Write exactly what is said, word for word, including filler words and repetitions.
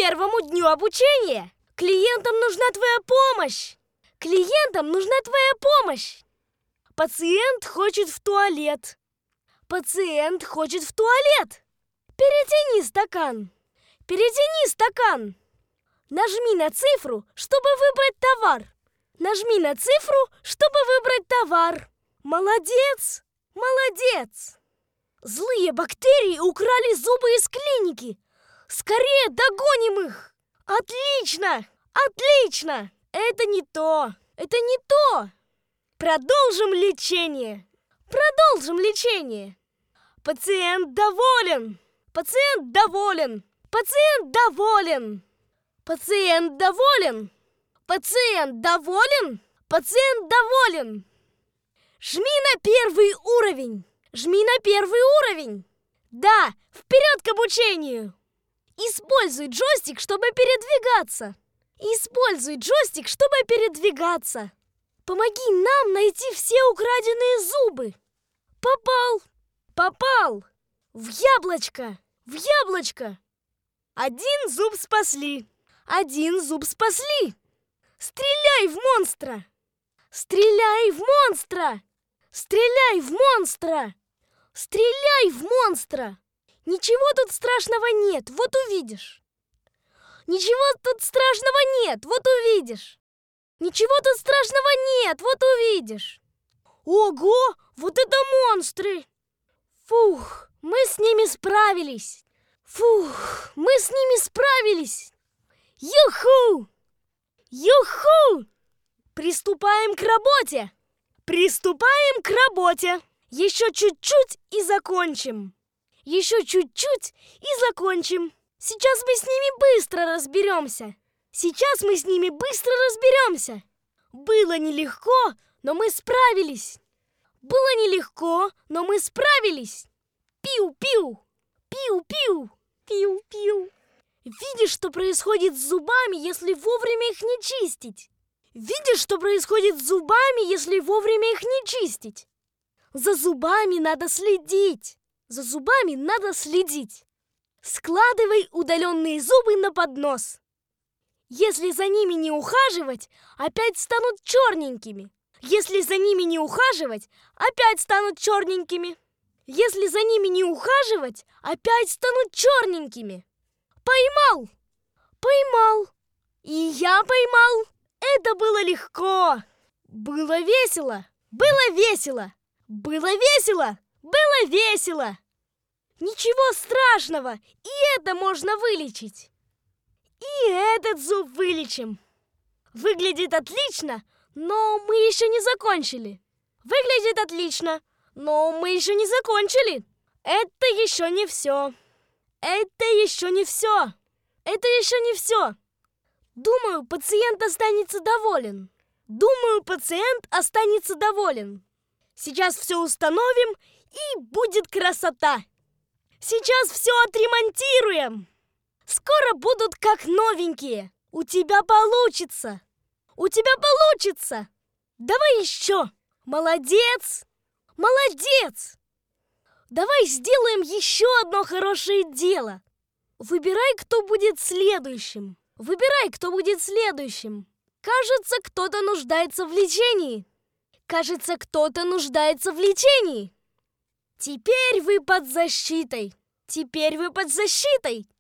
первому дню обучения. Клиентам нужна твоя помощь. Клиентам нужна твоя помощь. Пациент хочет в туалет. Пациент хочет в туалет. Перетяни стакан. Перетяни стакан. Нажми на цифру, чтобы выбрать товар. Нажми на цифру, чтобы выбрать товар. Молодец! Молодец! Злые бактерии украли зубы из клиники. Скорее догоним их! Отлично! Отлично! Это не то! Это не то! Продолжим лечение! Продолжим лечение! Пациент доволен! Пациент доволен! Пациент доволен! Пациент доволен! Пациент доволен! Пациент доволен! Жми на первый уровень! Жми на первый уровень! Да, вперед к обучению! Используй джойстик, чтобы передвигаться! Используй джойстик, чтобы передвигаться! Помоги нам найти все украденные зубы! Попал! Попал! В яблочко! В яблочко! Один зуб спасли! Один зуб спасли! Стреляй в монстра! Стреляй в монстра! Стреляй в монстра! Стреляй в монстра! Ничего тут страшного нет, вот увидишь. Ничего тут страшного нет, вот увидишь. Ничего тут страшного нет, вот увидишь. Ого, вот это монстры! Фух, мы с ними справились. Фух, мы с ними справились. Юху! Юху! Приступаем к работе! Приступаем к работе! Еще чуть-чуть и закончим. Еще чуть-чуть и закончим. Сейчас мы с ними быстро разберемся. Сейчас мы с ними быстро разберемся. Было нелегко, но мы справились. Было нелегко, но мы справились. Пиу-пиу! Пиу-пиу! Пиу-пиу! Видишь, что происходит с зубами, если вовремя их не чистить? Видишь, что происходит с зубами, если вовремя их не чистить? За зубами надо следить. За зубами надо следить. Складывай удаленные зубы на поднос. Если за ними не ухаживать, опять станут черненькими. Если за ними не ухаживать, опять станут черненькими. Если за ними не ухаживать, опять станут черненькими. Поймал! Поймал! И я поймал! Это было легко! Было весело! Было весело! Было весело! Было весело! Ничего страшного! И это можно вылечить! И этот зуб вылечим! Выглядит отлично, но мы еще не закончили. Выглядит отлично, но мы еще не закончили. Это еще не все. Это еще не все. Это еще не все. Думаю, пациент останется доволен. Думаю, пациент останется доволен. Сейчас все установим, и будет красота. Сейчас все отремонтируем. Скоро будут как новенькие. У тебя получится. У тебя получится. Давай еще. Молодец. Молодец. Давай сделаем еще одно хорошее дело. Выбирай, кто будет следующим. Выбирай, кто будет следующим. Кажется, кто-то нуждается в лечении. Кажется, кто-то нуждается в лечении. Теперь вы под защитой. Теперь вы под защитой.